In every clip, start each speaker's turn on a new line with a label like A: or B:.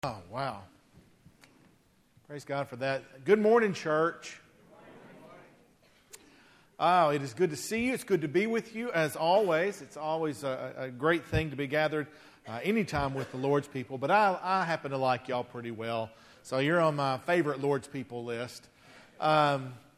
A: Oh, wow. Praise God for that. Good morning, church. Oh, it is good to see you. It's good to be with you, as always. It's always a great thing to be gathered anytime with the Lord's people. But I happen to like y'all pretty well. So you're on my favorite Lord's people list. I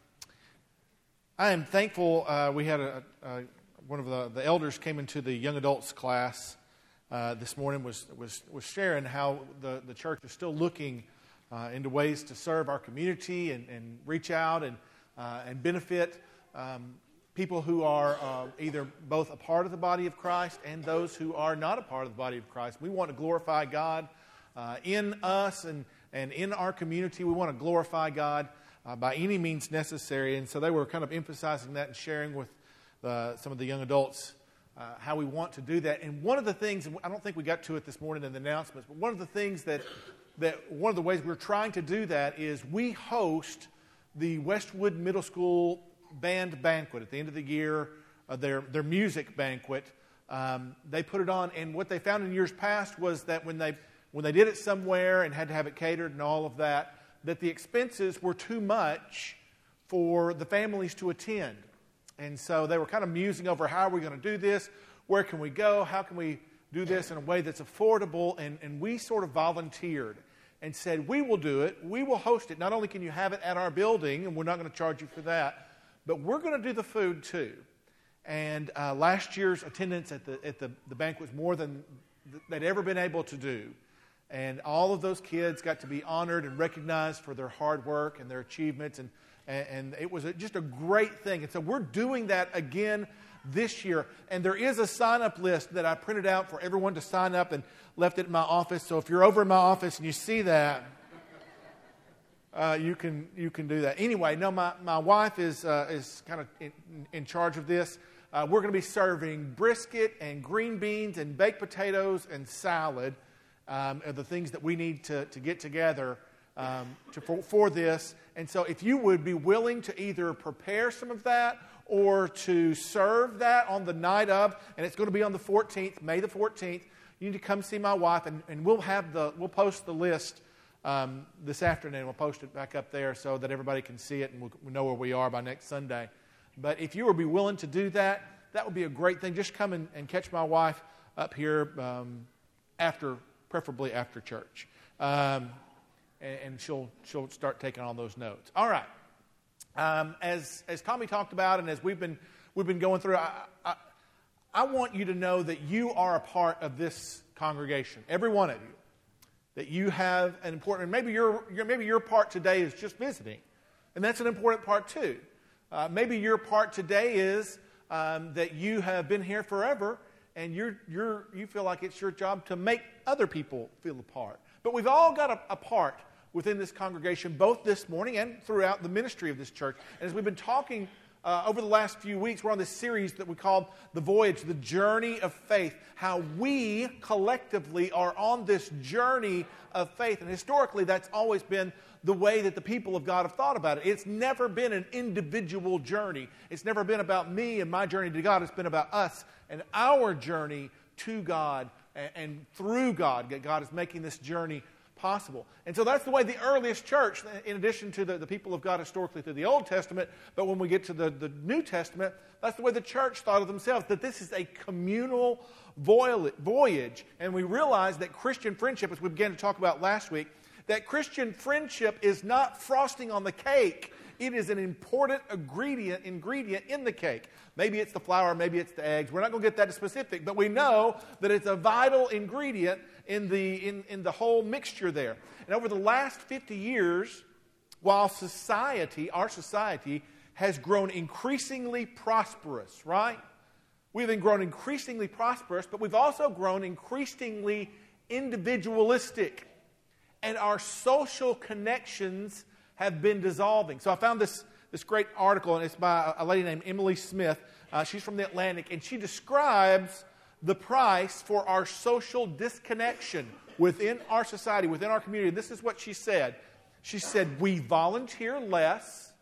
A: am thankful we had one of the elders came into the young adults class this morning was sharing how the church is still looking into ways to serve our community and reach out and benefit people who are either both a part of the body of Christ and those who are not a part of the body of Christ. We want to glorify God in us and in our community. We want to glorify God by any means necessary. And so they were kind of emphasizing that and sharing with some of the young adults how we want to do that. And one of the things, I don't think we got to it this morning in the announcements, but one of the things that one of the ways we're trying to do that is we host the Westwood Middle School Band Banquet at the end of the year, their music banquet. They put it on, and what they found in years past was that when they did it somewhere and had to have it catered and all of that the expenses were too much for the families to attend. And so they were kind of musing over how are we going to do this, where can we go, how can we do this in a way that's affordable, and we sort of volunteered and said, we will do it, we will host it. Not only can you have it at our building, and we're not going to charge you for that, but we're going to do the food too. And last year's attendance at the banquet was more than they'd ever been able to do. And all of those kids got to be honored and recognized for their hard work and their achievements, and it was just a great thing. And so we're doing that again this year. And there is a sign-up list that I printed out for everyone to sign up and left it in my office. So if you're over in my office and you see that, you can do that. Anyway, no, my wife is kind of in charge of this. We're going to be serving brisket and green beans and baked potatoes and salad. Are the things that we need to get together for this. And so if you would be willing to either prepare some of that or to serve that on the night of, and it's going to be on the 14th, May the 14th, you need to come see my wife, and we'll post the list this afternoon. We'll post it back up there so that everybody can see it and we'll know where we are by next Sunday. But if you would be willing to do that, that would be a great thing. Just come and catch my wife up here preferably after church. And she'll start taking all those notes. All right. As Tommy talked about, and as we've been going through, I want you to know that you are a part of this congregation, every one of you. That you have an important. Maybe your part today is just visiting, and that's an important part too. Maybe your part today is that you have been here forever, and you feel like it's your job to make other people feel a part. But we've all got a part within this congregation, both this morning and throughout the ministry of this church. And as we've been talking over the last few weeks, we're on this series that we called The Voyage, the Journey of Faith, how we collectively are on this journey of faith. And historically, that's always been the way that the people of God have thought about it. It's never been an individual journey. It's never been about me and my journey to God. It's been about us and our journey to God and through God. God is making this journey possible. And so that's the way the earliest church, in addition to the people of God historically through the Old Testament, but when we get to the New Testament, that's the way the church thought of themselves, that this is a communal voyage. And we realize that Christian friendship, as we began to talk about last week, that Christian friendship is not frosting on the cake. It is an important ingredient in the cake. Maybe it's the flour, maybe it's the eggs. We're not going to get that specific, but we know that it's a vital ingredient in the whole mixture there. And over the last 50 years, while our society has grown increasingly prosperous, right? We've been grown increasingly prosperous, but we've also grown increasingly individualistic. And our social connections have been dissolving. So I found this great article, and it's by a lady named Emily Smith. She's from the Atlantic, and she describes the price for our social disconnection within our society, within our community. This is what she said. She said, we volunteer less.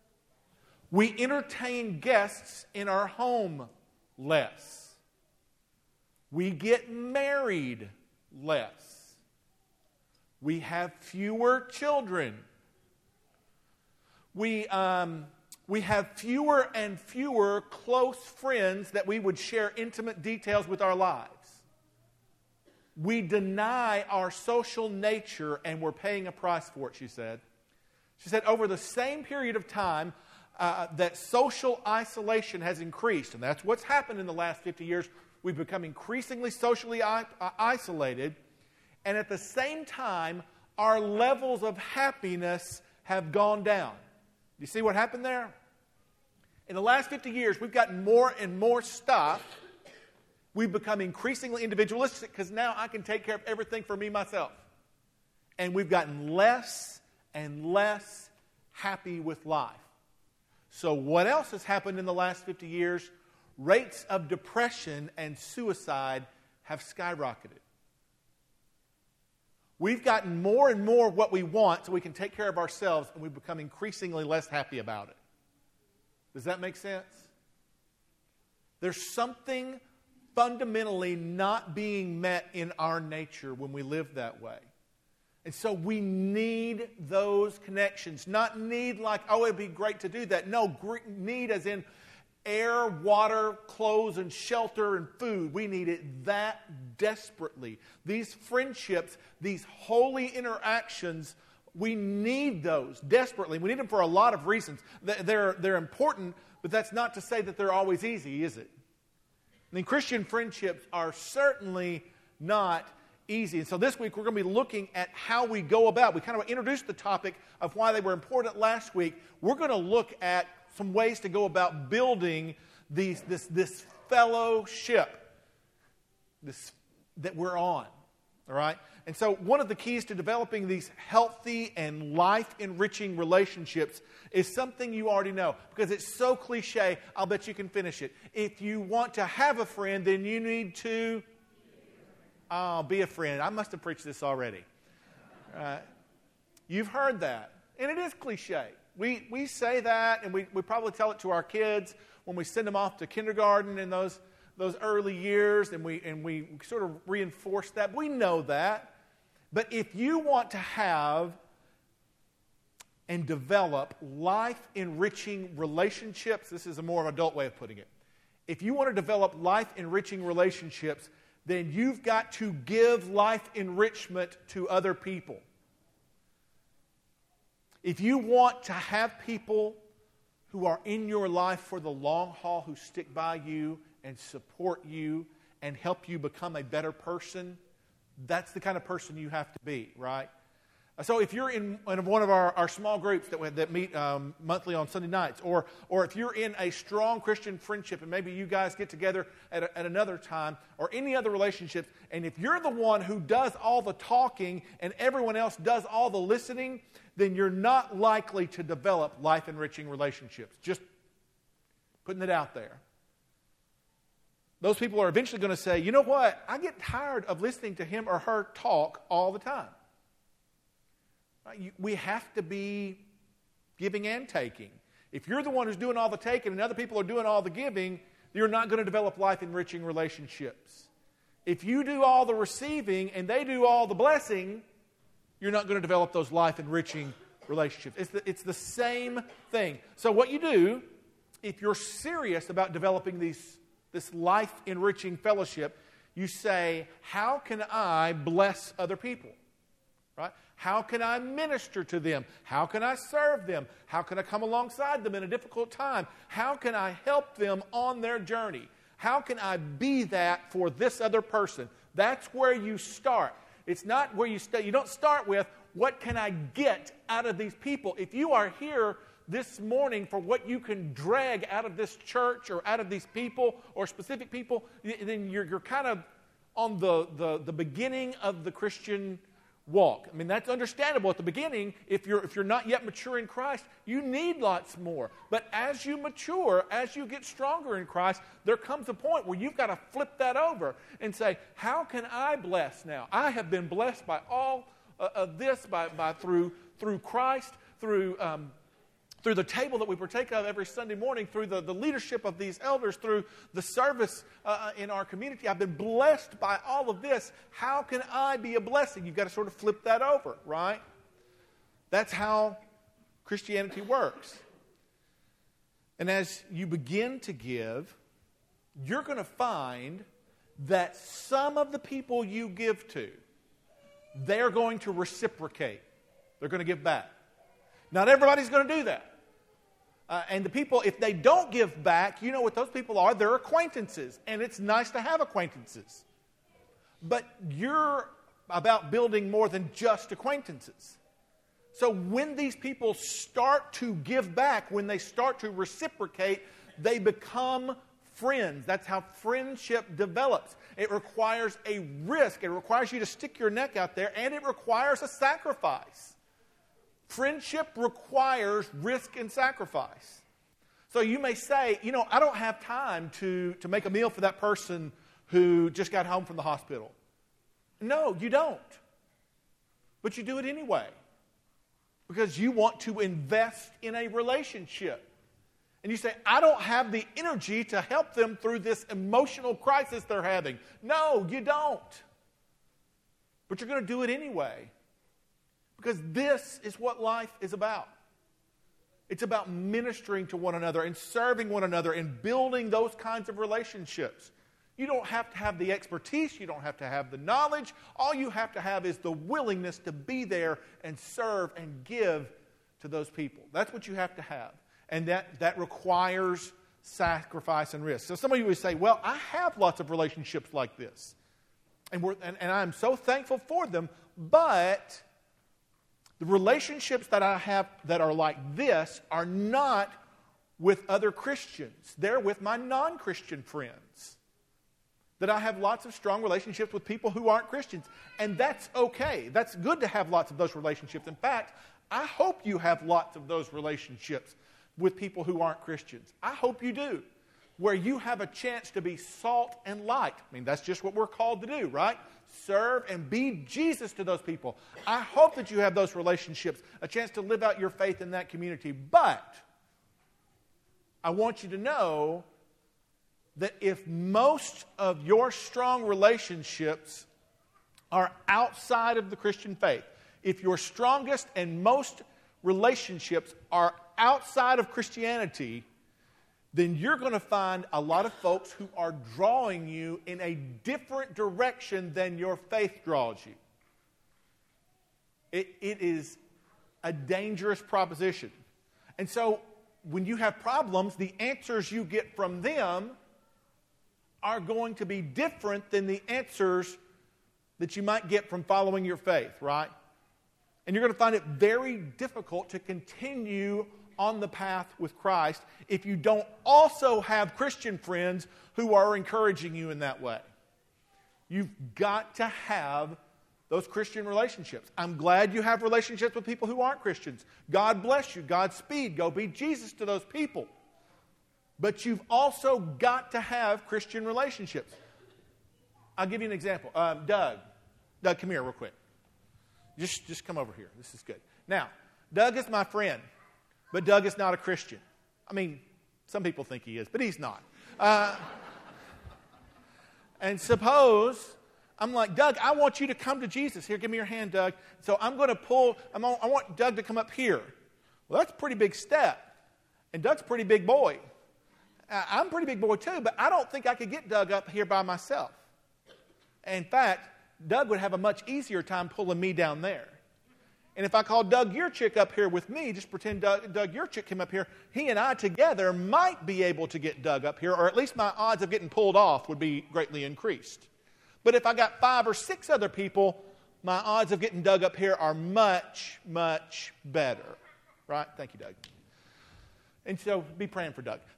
A: We entertain guests in our home less. We get married less. We have fewer children. We have fewer and fewer close friends that we would share intimate details with our lives. We deny our social nature, and we're paying a price for it, she said. She said, over the same period of time that social isolation has increased, and that's what's happened in the last 50 years. We've become increasingly socially isolated, and at the same time, our levels of happiness have gone down. You see what happened there? In the last 50 years, we've gotten more and more stuff. We've become increasingly individualistic because now I can take care of everything for me myself. And we've gotten less and less happy with life. So what else has happened in the last 50 years? Rates of depression and suicide have skyrocketed. We've gotten more and more what we want so we can take care of ourselves, and we've become increasingly less happy about it. Does that make sense? There's something fundamentally not being met in our nature when we live that way. And so we need those connections. Not need like, oh, it'd be great to do that. No, need as in air, water, clothes, and shelter and food. We need it that desperately. These friendships, these holy interactions, we need those desperately. We need them for a lot of reasons. They're important, but that's not to say that they're always easy, is it? I mean, Christian friendships are certainly not easy. And so this week we're going to be looking at how we go about. We kind of introduced the topic of why they were important last week. We're going to look at some ways to go about building this fellowship that we're on. All right? And so one of the keys to developing these healthy and life-enriching relationships is something you already know. Because it's so cliche, I'll bet you can finish it. If you want to have a friend, then you need to be a friend. I must have preached this already. You've heard that. And it is cliche. We say that, and we probably tell it to our kids when we send them off to kindergarten in those early years, and we sort of reinforce that. We know that. But if you want to have and develop life-enriching relationships, this is a more adult way of putting it. If you want to develop life-enriching relationships, then you've got to give life enrichment to other people. If you want to have people who are in your life for the long haul, who stick by you and support you and help you become a better person, that's the kind of person you have to be, right? So if you're in one of our small groups that meet monthly on Sunday nights, or if you're in a strong Christian friendship and maybe you guys get together at another time, or any other relationships, and if you're the one who does all the talking and everyone else does all the listening, then you're not likely to develop life-enriching relationships. Just putting it out there. Those people are eventually going to say, you know what, I get tired of listening to him or her talk all the time. We have to be giving and taking. If you're the one who's doing all the taking and other people are doing all the giving, you're not going to develop life-enriching relationships. If you do all the receiving and they do all the blessing, you're not going to develop those life-enriching relationships. It's the same thing. So what you do, if you're serious about developing this life-enriching fellowship, you say, how can I bless other people? Right? How can I minister to them? How can I serve them? How can I come alongside them in a difficult time? How can I help them on their journey? How can I be that for this other person? That's where you start. It's not where you start. You don't start with, what can I get out of these people? If you are here this morning for what you can drag out of this church or out of these people or specific people, then you're kind of on the beginning of the Christian walk. I mean, that's understandable at the beginning. If you're not yet mature in Christ, you need lots more. But as you mature, as you get stronger in Christ, there comes a point where you've got to flip that over and say, how can I bless now? I have been blessed by all of this through Christ, through through the table that we partake of every Sunday morning, through the leadership of these elders, through the service in our community. I've been blessed by all of this. How can I be a blessing? You've got to sort of flip that over, right? That's how Christianity works. And as you begin to give, you're going to find that some of the people you give to, they're going to reciprocate. They're going to give back. Not everybody's going to do that. And the people, if they don't give back, you know what those people are? They're acquaintances. And it's nice to have acquaintances. But you're about building more than just acquaintances. So when these people start to give back, when they start to reciprocate, they become friends. That's how friendship develops. It requires a risk. It requires you to stick your neck out there, and it requires a sacrifice. Friendship requires risk and sacrifice. So you may say, I don't have time to make a meal for that person who just got home from the hospital. No, you don't. But you do it anyway. Because you want to invest in a relationship. And you say, I don't have the energy to help them through this emotional crisis they're having. No, you don't. But you're going to do it anyway. Because this is what life is about. It's about ministering to one another and serving one another and building those kinds of relationships. You don't have to have the expertise. You don't have to have the knowledge. All you have to have is the willingness to be there and serve and give to those people. That's what you have to have. And that requires sacrifice and risk. So some of you would say, well, I have lots of relationships like this. And I'm so thankful for them, but the relationships that I have that are like this are not with other Christians. They're with my non-Christian friends. That I have lots of strong relationships with people who aren't Christians. And that's okay. That's good to have lots of those relationships. In fact, I hope you have lots of those relationships with people who aren't Christians. I hope you do. Where you have a chance to be salt and light. I mean, that's just what we're called to do, right? Serve and be Jesus to those people. I hope that you have those relationships, a chance to live out your faith in that community. But I want you to know that if most of your strong relationships are outside of the Christian faith, if your strongest and most relationships are outside of Christianity, then you're going to find a lot of folks who are drawing you in a different direction than your faith draws you. It is a dangerous proposition. And so when you have problems, the answers you get from them are going to be different than the answers that you might get from following your faith, right? And you're going to find it very difficult to continue on the path with Christ if you don't also have Christian friends who are encouraging you in that way. You've got to have those Christian relationships. I'm glad you have relationships with people who aren't Christians. God bless you. Godspeed. Go be Jesus to those people. But you've also got to have Christian relationships. I'll give you an example. Doug, come here real quick. Just come over here. This is good. Now, Doug is my friend. But Doug is not a Christian. I mean, some people think he is, but he's not. And suppose I'm like, Doug, I want you to come to Jesus. Here, give me your hand, Doug. So I'm going to I want Doug to come up here. Well, that's a pretty big step. And Doug's a pretty big boy. I'm a pretty big boy too, but I don't think I could get Doug up here by myself. In fact, Doug would have a much easier time pulling me down there. And if I call Doug Yurchik up here with me, just pretend Doug Yurchik came up here, he and I together might be able to get Doug up here, or at least my odds of getting pulled off would be greatly increased. But if I got 5 or 6 other people, my odds of getting Doug up here are much, much better. Right? Thank you, Doug. And so be praying for Doug.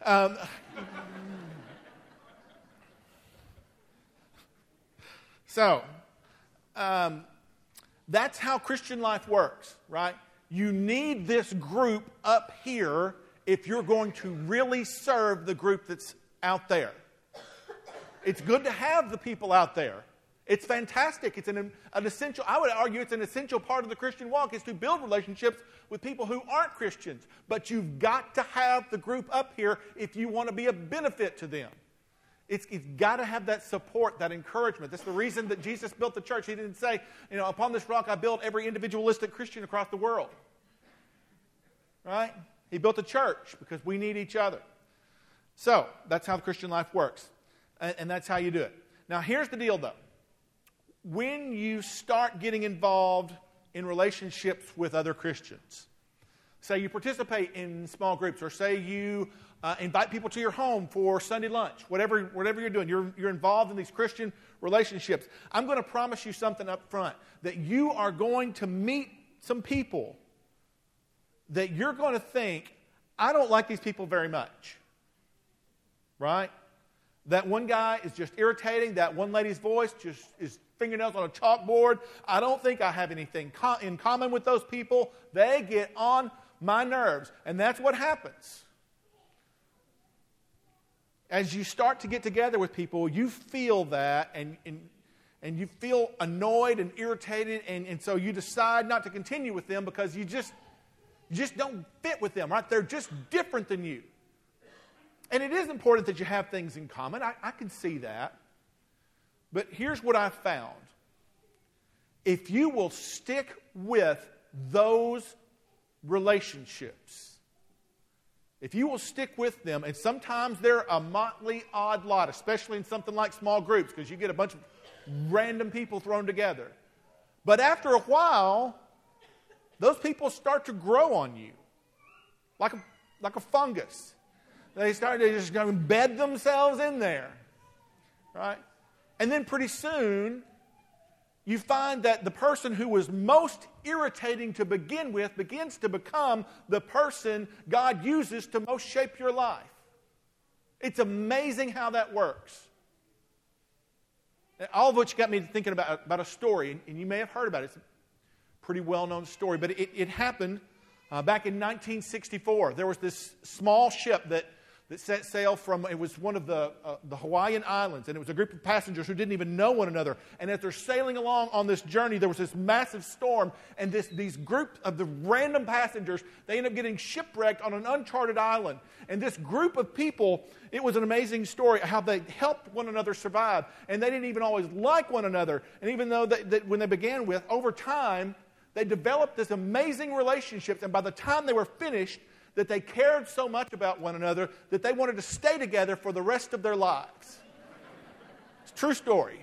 A: That's how Christian life works, right? You need this group up here if you're going to really serve the group that's out there. It's good to have the people out there. It's fantastic. It's an essential, I would argue it's an essential part of the Christian walk, is to build relationships with people who aren't Christians. But you've got to have the group up here if you want to be a benefit to them. It's got to have that support, that encouragement. That's the reason that Jesus built the church. He didn't say, upon this rock I built every individualistic Christian across the world. Right? He built a church because we need each other. So, that's how the Christian life works. And that's how you do it. Now, here's the deal, though. When you start getting involved in relationships with other Christians, say you participate in small groups, or say you invite people to your home for Sunday lunch, whatever you're doing, you're involved in these Christian relationships, I'm going to promise you something up front, that you are going to meet some people that you're going to think, I don't like these people very much. Right? That one guy is just irritating. That one lady's voice just is fingernails on a chalkboard. I don't think I have anything in common with those people. They get on my nerves. And that's what happens. As you start to get together with people, you feel that, and you feel annoyed and irritated, and so you decide not to continue with them because you just don't fit with them, right? They're just different than you. And it is important that you have things in common. I can see that. But here's what I've found. If you will stick with those relationships, if you will stick with them, and sometimes they're a motley, odd lot, especially in something like small groups, because you get a bunch of random people thrown together. But after a while, those people start to grow on you like a fungus. They start to just embed themselves in there, right? And then pretty soon, you find that the person who was most irritating to begin with begins to become the person God uses to most shape your life. It's amazing how that works. And all of which got me thinking about a story, and you may have heard about it. It's a pretty well-known story, but it happened back in 1964. There was this small ship that set sail from, it was one of the Hawaiian Islands, and it was a group of passengers who didn't even know one another. And as they're sailing along on this journey, there was this massive storm, and these groups of the random passengers, they end up getting shipwrecked on an uncharted island. And this group of people, it was an amazing story how they helped one another survive, and they didn't even always like one another. And even though that when they began with, over time, they developed this amazing relationships, and by the time they were finished, that they cared so much about one another that they wanted to stay together for the rest of their lives. It's a true story.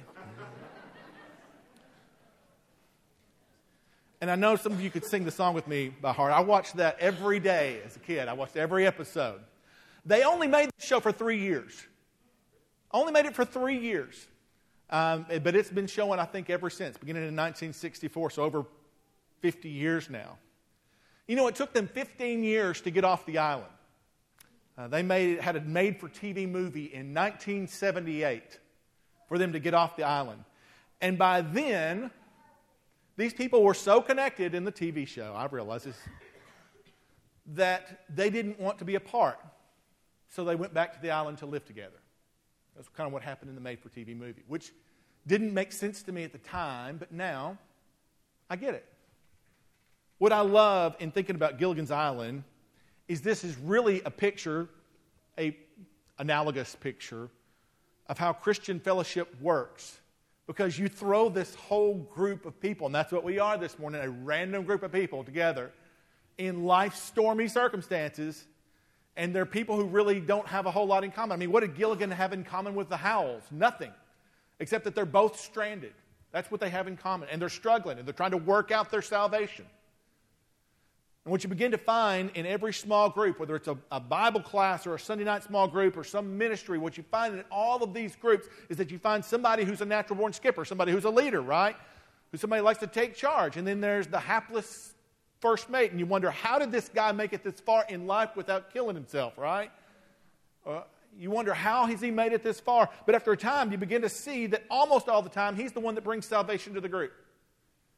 A: And I know some of you could sing the song with me by heart. I watched that every day as a kid. I watched every episode. They only made the show for 3 years. Only made it for 3 years. But it's been showing, I think, ever since, beginning in 1964, so over 50 years now. You know, it took them 15 years to get off the island. They had a made-for-TV movie in 1978 for them to get off the island. And by then, these people were so connected in the TV show, I realize this, that they didn't want to be apart. So they went back to the island to live together. That's kind of what happened in the made-for-TV movie, which didn't make sense to me at the time, but now I get it. What I love in thinking about Gilligan's Island is this is really a picture, an analogous picture of how Christian fellowship works. Because you throw this whole group of people, and that's what we are this morning, a random group of people together in life's stormy circumstances, and they're people who really don't have a whole lot in common. I mean, what did Gilligan have in common with the Howells? Nothing, except that they're both stranded. That's what they have in common, and they're struggling, and they're trying to work out their salvation. And what you begin to find in every small group, whether it's a Bible class or a Sunday night small group or some ministry, what you find in all of these groups is that you find somebody who's a natural-born skipper, somebody who's a leader, right? Who somebody likes to take charge. And then there's the hapless first mate, and you wonder, how did this guy make it this far in life without killing himself, right? You wonder, how has he made it this far? But after a time, you begin to see that almost all the time, he's the one that brings salvation to the group.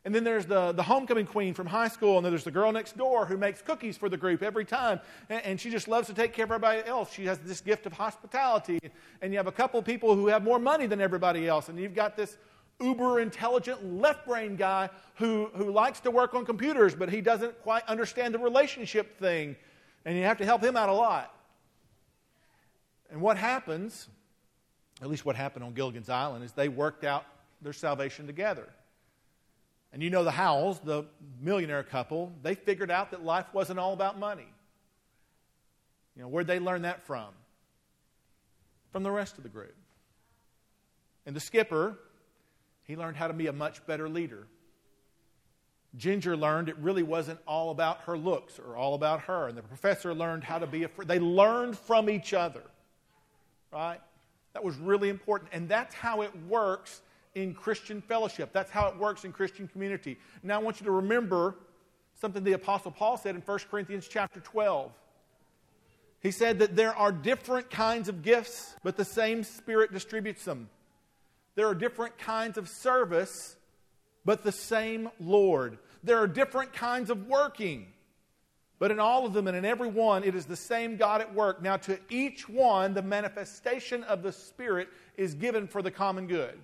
A: And then there's the homecoming queen from high school, and then there's the girl next door who makes cookies for the group every time, and she just loves to take care of everybody else. She has this gift of hospitality, and you have a couple of people who have more money than everybody else, and you've got this uber-intelligent left-brain guy who likes to work on computers, but he doesn't quite understand the relationship thing, and you have to help him out a lot. And what happens, at least what happened on Gilligan's Island, is they worked out their salvation together. And you know the Howells, the millionaire couple, they figured out that life wasn't all about money. You know, where'd they learn that from? From the rest of the group. And the skipper, he learned how to be a much better leader. Ginger learned it really wasn't all about her looks or all about her. And the professor learned how to be a friend. They learned from each other. Right? That was really important. And that's how it works in Christian fellowship. That's how it works in Christian community. Now I want you to remember something the Apostle Paul said in 1 Corinthians chapter 12. He said that there are different kinds of gifts, but the same Spirit distributes them. There are different kinds of service, but the same Lord. There are different kinds of working, but in all of them and in every one, it is the same God at work. Now to each one, the manifestation of the Spirit is given for the common good.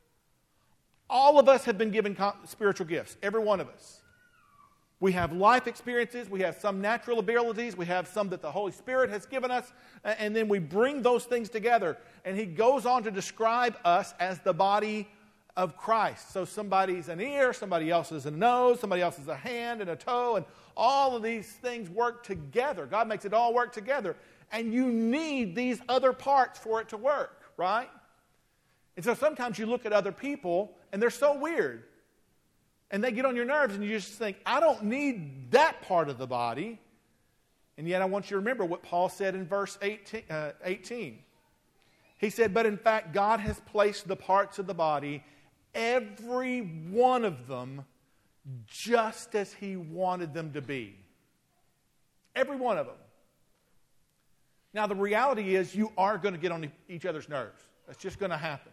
A: All of us have been given spiritual gifts, every one of us. We have life experiences, we have some natural abilities, we have some that the Holy Spirit has given us, and then we bring those things together. And he goes on to describe us as the body of Christ. So somebody's an ear, somebody else is a nose, somebody else is a hand and a toe, and all of these things work together. God makes it all work together. And you need these other parts for it to work, right? And so sometimes you look at other people, and they're so weird. And they get on your nerves, and you just think, I don't need that part of the body. And yet I want you to remember what Paul said in verse 18. He said, but in fact, God has placed the parts of the body, every one of them, just as He wanted them to be. Every one of them. Now, the reality is you are going to get on each other's nerves. That's just going to happen.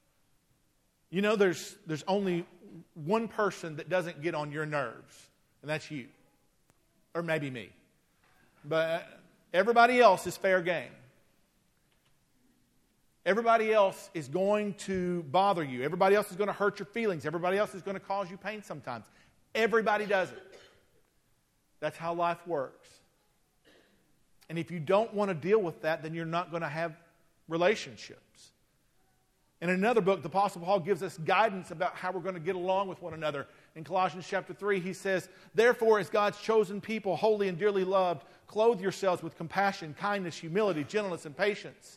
A: You know, there's only one person that doesn't get on your nerves, and that's you. Or maybe me. But everybody else is fair game. Everybody else is going to bother you. Everybody else is going to hurt your feelings. Everybody else is going to cause you pain sometimes. Everybody does it. That's how life works. And if you don't want to deal with that, then you're not going to have relationships. In another book, the Apostle Paul gives us guidance about how we're going to get along with one another. In Colossians chapter 3, he says, therefore, as God's chosen people, holy and dearly loved, clothe yourselves with compassion, kindness, humility, gentleness, and patience.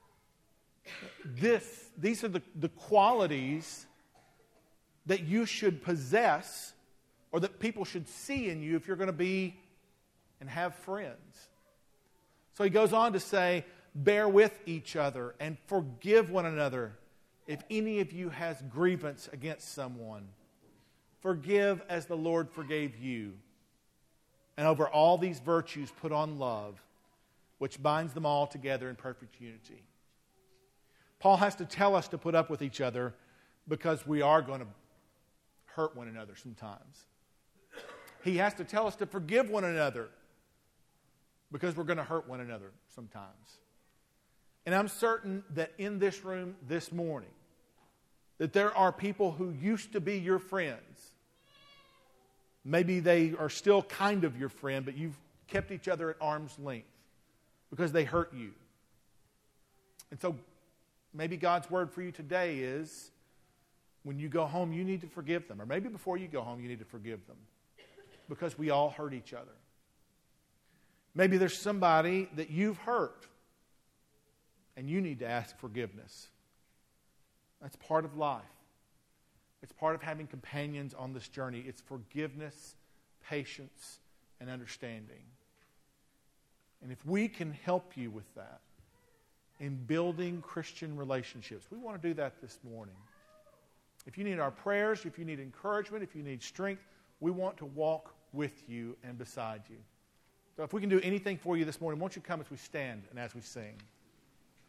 A: These are the qualities that you should possess, or that people should see in you if you're going to be and have friends. So he goes on to say, bear with each other and forgive one another if any of you has grievance against someone. Forgive as the Lord forgave you. And over all these virtues put on love, which binds them all together in perfect unity. Paul has to tell us to put up with each other because we are going to hurt one another sometimes. He has to tell us to forgive one another because we're going to hurt one another sometimes. And I'm certain that in this room this morning, that there are people who used to be your friends. Maybe they are still kind of your friend, but you've kept each other at arm's length because they hurt you. And so maybe God's word for you today is when you go home, you need to forgive them. Or maybe before you go home, you need to forgive them because we all hurt each other. Maybe there's somebody that you've hurt and you need to ask forgiveness. That's part of life. It's part of having companions on this journey. It's forgiveness, patience, and understanding. And if we can help you with that in building Christian relationships, we want to do that this morning. If you need our prayers, if you need encouragement, if you need strength, we want to walk with you and beside you. So if we can do anything for you this morning, won't you come as we stand and as we sing?